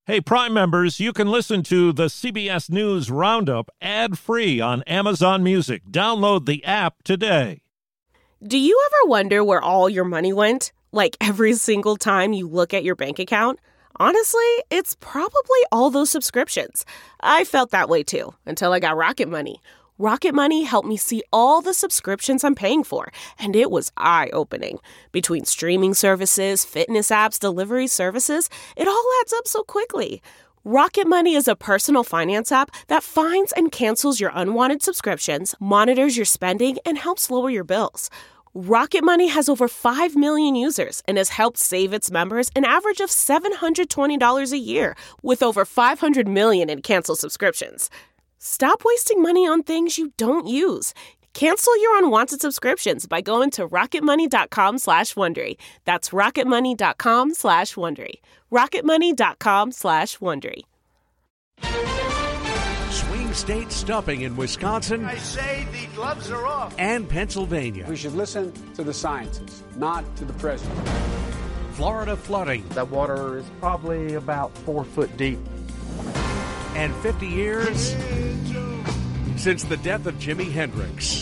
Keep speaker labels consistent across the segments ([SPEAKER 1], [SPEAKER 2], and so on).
[SPEAKER 1] Hey, Prime members, you can listen to the CBS News Roundup ad-free on Amazon Music. Download the app today.
[SPEAKER 2] Do you ever wonder where all your money went? Like every single time you look at your bank account? Honestly, it's probably all those subscriptions. I felt that way too, until I got Rocket Money. Rocket Money helped me see all the subscriptions I'm paying for, and it was eye-opening. Between streaming services, fitness apps, delivery services, it all adds up so quickly. Rocket Money is a personal finance app that finds and cancels your unwanted subscriptions, monitors your spending, and helps lower your bills. Rocket Money has over 5 million users and has helped save its members an average of $720 a year, with over 500 million in canceled subscriptions. Stop wasting money on things you don't use. Cancel your unwanted subscriptions by going to rocketmoney.com/Wondery. That's rocketmoney.com/Wondery. rocketmoney.com/Wondery.
[SPEAKER 3] Swing state stuffing in Wisconsin.
[SPEAKER 4] I say the gloves are off.
[SPEAKER 3] And Pennsylvania.
[SPEAKER 5] We should listen to the scientists, not to the president.
[SPEAKER 3] Florida flooding.
[SPEAKER 6] That water is probably about 4 foot deep.
[SPEAKER 3] And 50 years since the death of Jimi Hendrix.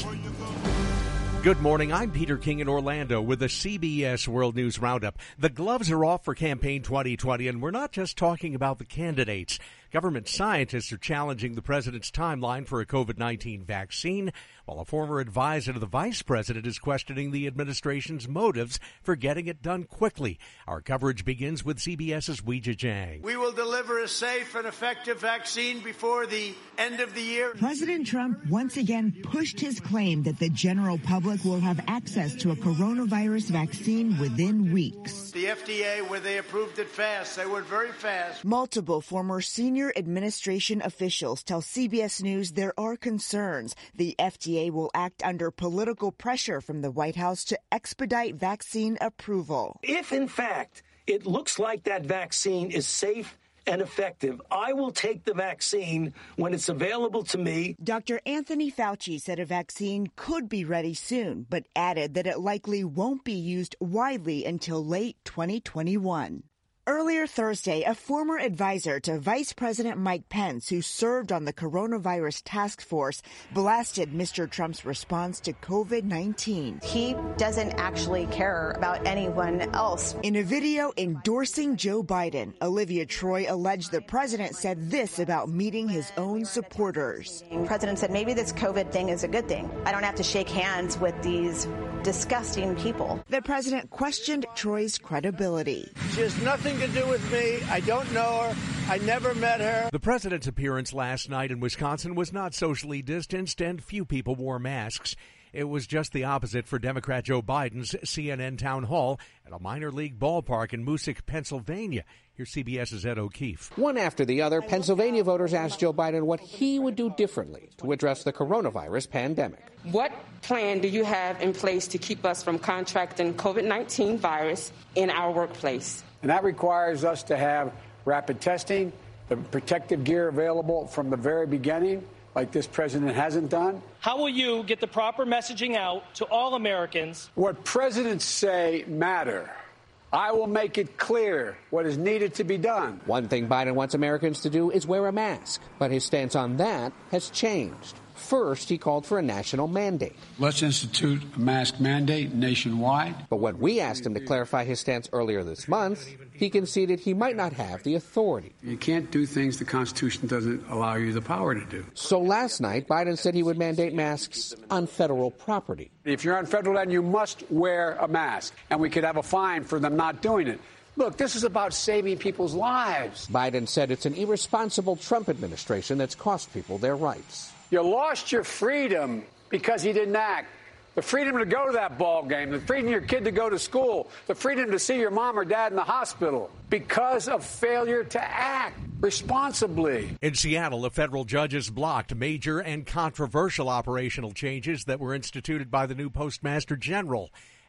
[SPEAKER 3] Good morning. I'm Peter King in Orlando with the CBS World News Roundup. The gloves are off for Campaign 2020, and we're not just talking about the candidates. Government scientists are challenging the president's timeline for a COVID-19 vaccine, while a former advisor to the vice president is questioning the administration's motives for getting it done quickly. Our coverage begins with CBS's Weijia Jiang.
[SPEAKER 4] We will deliver a safe and effective vaccine before the end of the year.
[SPEAKER 7] President Trump once again pushed his claim that the general public will have access to a coronavirus vaccine within weeks.
[SPEAKER 4] The FDA, where they approved it fast, they were very fast.
[SPEAKER 7] Multiple former senior administration officials tell CBS News there are concerns the FDA will act under political pressure from the White House to expedite vaccine approval.
[SPEAKER 8] If, in fact, it looks like that vaccine is safe and effective, I will take the vaccine when it's available to me.
[SPEAKER 7] Dr. Anthony Fauci said a vaccine could be ready soon, but added that it likely won't be used widely until late 2021. Earlier Thursday, a former advisor to Vice President Mike Pence, who served on the coronavirus task force, blasted Mr. Trump's response to COVID-19.
[SPEAKER 9] He doesn't actually care about anyone else.
[SPEAKER 7] In a video endorsing Joe Biden, Olivia Troy alleged the president said this about meeting his own supporters.
[SPEAKER 9] The president said, maybe this COVID thing is a good thing. I don't have to shake hands with these disgusting people.
[SPEAKER 7] The president questioned Troy's credibility.
[SPEAKER 4] She has nothing to do with me. I don't know her. I never met her.
[SPEAKER 3] The president's appearance last night in Wisconsin was not socially distanced, and few people wore masks. It was just the opposite for Democrat Joe Biden's CNN town hall at a minor league ballpark in Moosic, Pennsylvania. Here's CBS's Ed O'Keefe.
[SPEAKER 10] One after the other, Pennsylvania voters asked Joe Biden what he would do differently to address the coronavirus pandemic.
[SPEAKER 11] What plan do you have in place to keep us from contracting COVID-19 virus in our workplace?
[SPEAKER 5] And that requires us to have rapid testing, the protective gear available from the very beginning, like this president hasn't done.
[SPEAKER 12] How will you get the proper messaging out to all Americans?
[SPEAKER 5] What presidents say matter. I will make it clear what is needed to be done.
[SPEAKER 10] One thing Biden wants Americans to do is wear a mask, but his stance on that has changed. First, he called for a national mandate.
[SPEAKER 5] Let's institute a mask mandate nationwide.
[SPEAKER 10] But when we asked him to clarify his stance earlier this month, he conceded he might not have the authority.
[SPEAKER 5] You can't do things the Constitution doesn't allow you the power to do.
[SPEAKER 10] So last night, Biden said he would mandate masks on federal property.
[SPEAKER 5] If you're on federal land, you must wear a mask, and we could have a fine for them not doing it. Look, this is about saving people's lives.
[SPEAKER 10] Biden said it's an irresponsible Trump administration that's cost people their rights.
[SPEAKER 5] You lost your freedom because he didn't act. The freedom to go to that ball game, the freedom of your kid to go to school, the freedom to see your mom or dad in the hospital because of failure to act responsibly.
[SPEAKER 3] In Seattle, a federal judge has blocked major and controversial operational changes that were instituted by the new Postmaster General.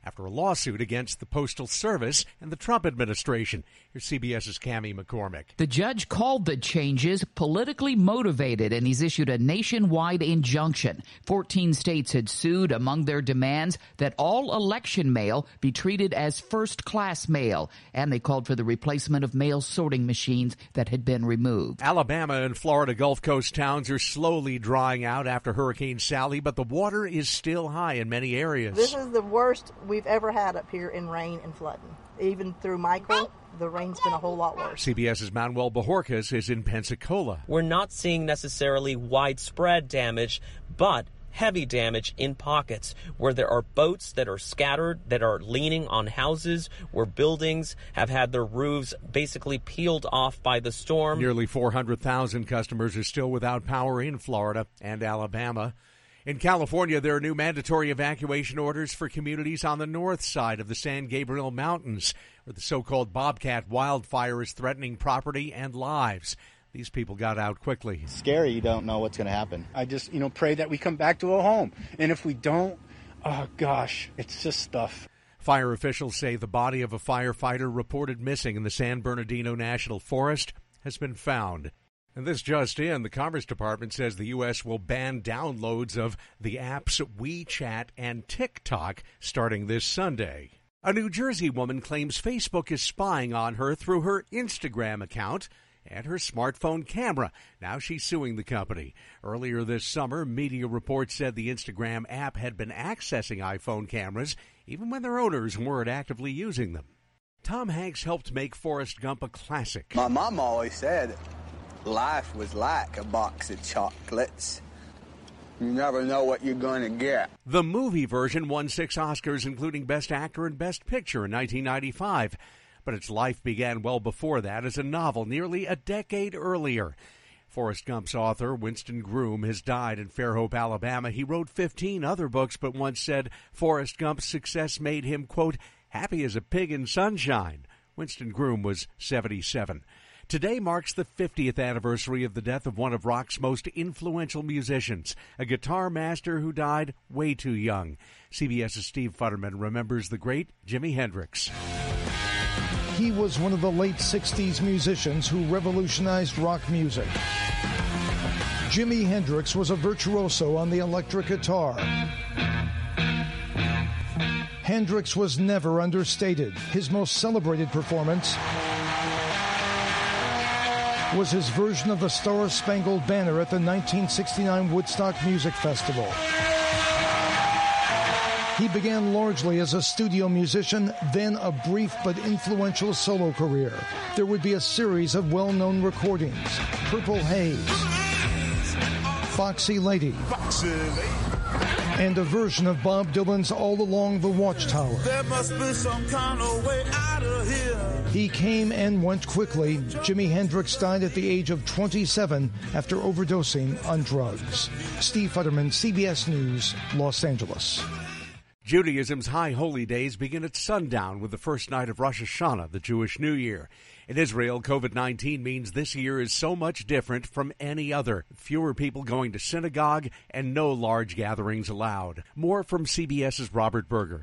[SPEAKER 3] after a lawsuit against the Postal Service and the Trump administration. Here's CBS's Cammie McCormick.
[SPEAKER 13] The judge called the changes politically motivated, and he's issued a nationwide injunction. 14 states had sued. Among their demands that all election mail be treated as first-class mail, and they called for the replacement of mail sorting machines that had been removed.
[SPEAKER 3] Alabama and Florida Gulf Coast towns are slowly drying out after Hurricane Sally, but the water is still high in many areas.
[SPEAKER 14] This is the worst we've ever had up here in rain and flooding. Even through Michael, the rain's been a whole lot worse.
[SPEAKER 3] CBS's Manuel Bajorquez is in Pensacola.
[SPEAKER 15] We're not seeing necessarily widespread damage, but heavy damage in pockets where there are boats that are scattered, that are leaning on houses, where buildings have had their roofs basically peeled off by the storm.
[SPEAKER 3] Nearly 400,000 customers are still without power in Florida and Alabama. In California, there are new mandatory evacuation orders for communities on the north side of the San Gabriel Mountains, where the so-called Bobcat wildfire is threatening property and lives. These people got out quickly.
[SPEAKER 16] It's scary. You don't know what's going to happen.
[SPEAKER 17] I just, pray that we come back to a home. And if we don't, oh gosh, it's just stuff.
[SPEAKER 3] Fire officials say the body of a firefighter reported missing in the San Bernardino National Forest has been found. And this just in, the Commerce Department says the U.S. will ban downloads of the apps WeChat and TikTok starting this Sunday. A New Jersey woman claims Facebook is spying on her through her Instagram account and her smartphone camera. Now she's suing the company. Earlier this summer, media reports said the Instagram app had been accessing iPhone cameras even when their owners weren't actively using them. Tom Hanks helped make Forrest Gump a classic.
[SPEAKER 18] My mom always said life was like a box of chocolates. You never know what you're going to get.
[SPEAKER 3] The movie version won 6 Oscars, including Best Actor and Best Picture in 1995. But its life began well before that as a novel nearly a decade earlier. Forrest Gump's author, Winston Groom, has died in Fairhope, Alabama. He wrote 15 other books, but once said Forrest Gump's success made him, quote, happy as a pig in sunshine. Winston Groom was 77. Today marks the 50th anniversary of the death of one of rock's most influential musicians, a guitar master who died way too young. CBS's Steve Futterman remembers the great Jimi Hendrix.
[SPEAKER 19] He was one of the late 60s musicians who revolutionized rock music. Jimi Hendrix was a virtuoso on the electric guitar. Hendrix was never understated. His most celebrated performance was his version of the Star-Spangled Banner at the 1969 Woodstock Music Festival. He began largely as a studio musician, then a brief but influential solo career. There would be a series of well-known recordings: Purple Haze, Foxy Lady, and a version of Bob Dylan's All Along the Watchtower.
[SPEAKER 20] There must be some kind of way out of here.
[SPEAKER 19] He came and went quickly. Jimi Hendrix died at the age of 27 after overdosing on drugs. Steve Futterman, CBS News, Los Angeles.
[SPEAKER 3] Judaism's high holy days begin at sundown with the first night of Rosh Hashanah, the Jewish New Year. In Israel, COVID-19 means this year is so much different from any other. Fewer people going to synagogue and no large gatherings allowed. More from CBS's Robert Berger.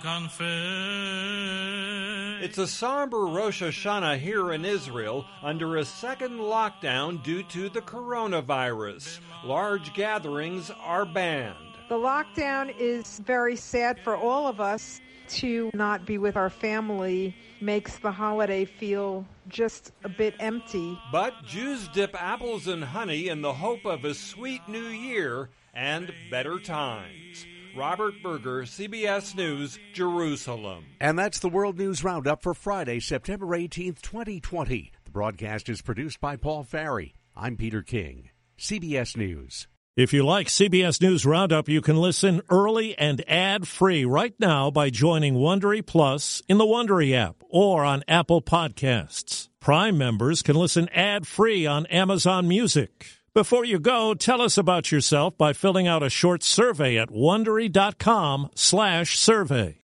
[SPEAKER 21] It's a somber Rosh Hashanah here in Israel under a second lockdown due to the coronavirus. Large gatherings are banned.
[SPEAKER 22] The lockdown is very sad for all of us. To not be with our family makes the holiday feel just a bit empty.
[SPEAKER 21] But Jews dip apples in honey in the hope of a sweet new year and better times. Robert Berger, CBS News, Jerusalem.
[SPEAKER 3] And that's the World News Roundup for Friday, September 18th, 2020. The broadcast is produced by Paul Farry. I'm Peter King, CBS News.
[SPEAKER 1] If you like CBS News Roundup, you can listen early and ad-free right now by joining Wondery Plus in the Wondery app or on Apple Podcasts. Prime members can listen ad-free on Amazon Music. Before you go, tell us about yourself by filling out a short survey at Wondery.com/survey.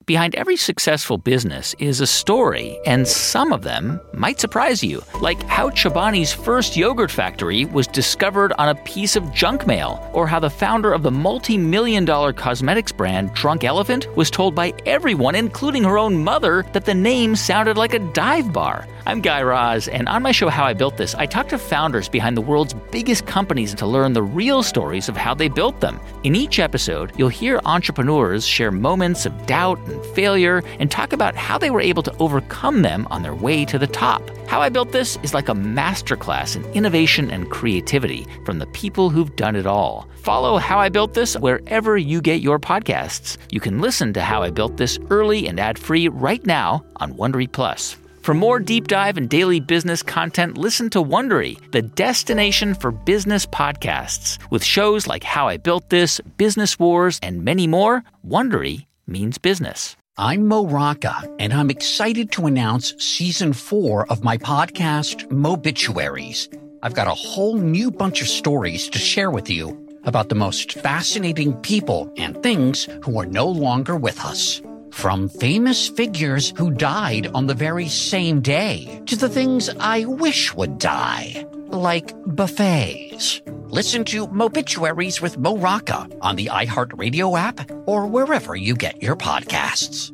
[SPEAKER 2] Behind every successful business is a story, and some of them might surprise you, like how Chobani's first yogurt factory was discovered on a piece of junk mail, or how the founder of the multi-million-dollar cosmetics brand Drunk Elephant was told by everyone, including her own mother, that the name sounded like a dive bar. I'm Guy Raz, and on my show How I Built This, I talk to founders behind the world's biggest companies to learn the real stories of how they built them. In each episode, you'll hear entrepreneurs share moments of doubt and failure and talk about how they were able to overcome them on their way to the top. How I Built This is like a masterclass in innovation and creativity from the people who've done it all. Follow How I Built This wherever you get your podcasts. You can listen to How I Built This early and ad-free right now on Wondery Plus. For more deep dive and daily business content, listen to Wondery, the destination for business podcasts. With shows like How I Built This, Business Wars, and many more, Wondery means business.
[SPEAKER 6] I'm Mo Rocca, and I'm excited to announce Season 4 of my podcast, Mobituaries. I've got a whole new bunch of stories to share with you about the most fascinating people and things who are no longer with us. From famous figures who died on the very same day to the things I wish would die, like buffets. Listen to Mobituaries with Mo Rocca on the iHeartRadio app or wherever you get your podcasts.